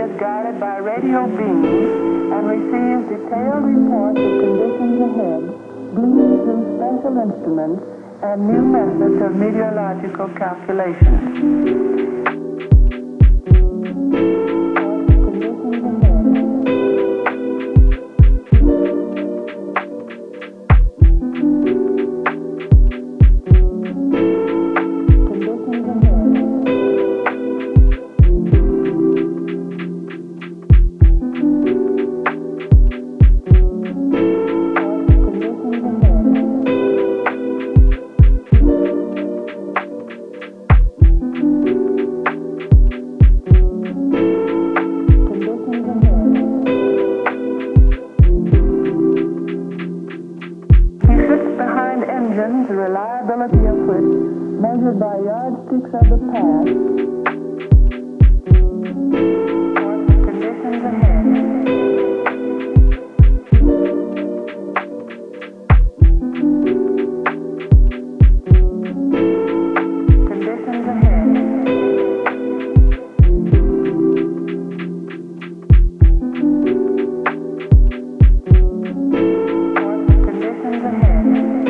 is guided by radio beams and receives detailed reports of conditions ahead, gleaned through special instruments and new methods of meteorological calculation. The reliability of which, measured by yardsticks of the past, conditions ahead. Conditions ahead. Conditions ahead.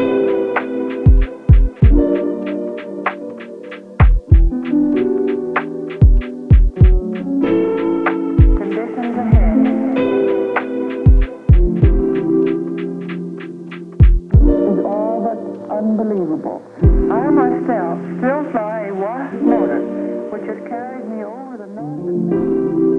Unbelievable. I myself still fly a Wasp motor, which has carried me over the northern...